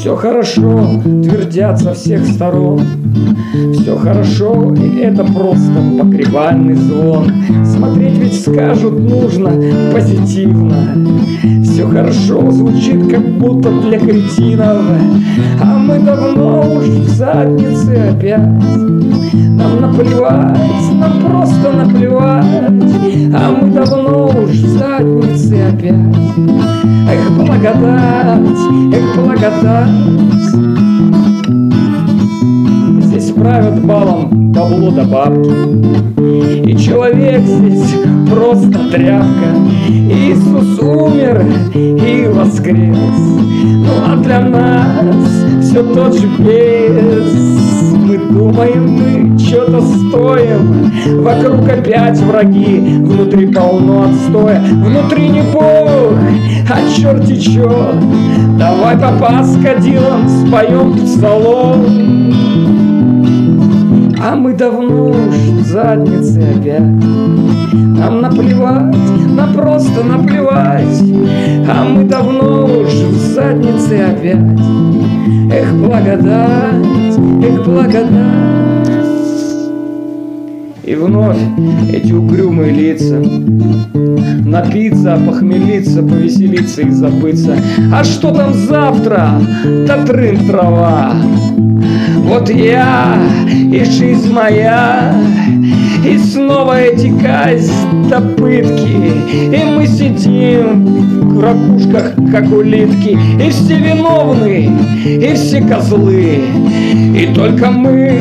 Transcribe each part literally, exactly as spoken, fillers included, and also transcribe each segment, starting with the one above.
Все хорошо, твердят со всех сторон. Все хорошо, и это просто погребальный звон. Смотреть ведь скажут нужно позитивно. Все хорошо, звучит как будто для кретинов. А мы давно уж в заднице опять. Нам наплевать, нам просто наплевать. А мы давно уж в заднице опять. Эх, благодать, эх, благодать. Здесь правят балом бабло да бабки, и человек здесь просто тряпка. Иисус умер и воскрес, ну а для нас все тот же бес. Мы думаем, мы что-то стоим, вокруг опять враги, внутри полно отстоя. Внутри не Бог, а черти чё. Давай, папа, с кадилом споем псалом. А мы давно уж в заднице опять. Нам наплевать, нам просто наплевать. А мы давно уж в заднице опять. Эх, благодать, эх, благодать. И вновь эти угрюмые лица. Напиться, похмелиться, повеселиться и забыться. А что там завтра? Да трын трава. Вот я и жизнь моя, и снова эти казнь да пытки. И мы сидим в ракушках, как улитки. И все виновны, и все козлы. И только мы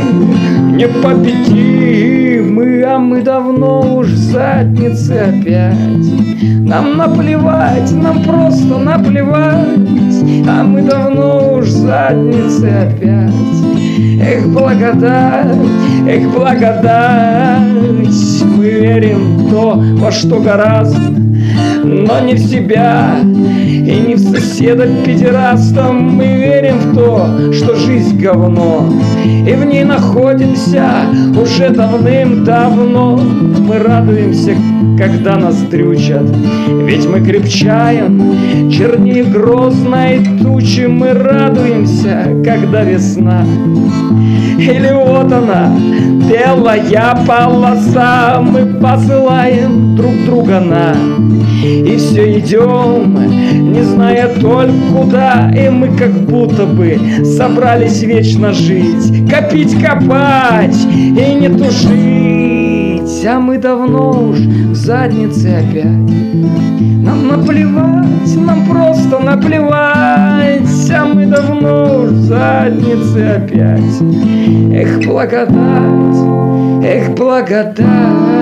непобедимы. А мы давно уж в заднице опять. Нам наплевать, нам просто наплевать. А мы давно уж в заднице опять. Эх, благодать, эх, благодать. Мы верим в то, во что гораздо, но не в себя и не в соседа педераста. Мы верим в то, что жизнь говно, и в ней находимся уже давным-давно. Мы радуемся, когда нас дрючат, ведь мы крепчаем, чернее грозной тучи. Мы радуемся, когда весна, или вот она, белая полоса. Мы посылаем друг друга на, и все идем, не зная только куда. И мы как будто бы собрались вечно жить, копить, копать и не тужить. А мы давно уж в заднице опять. Нам наплевать, нам просто наплевать. А мы давно уж в заднице опять. Эх, благодать, эх, благодать.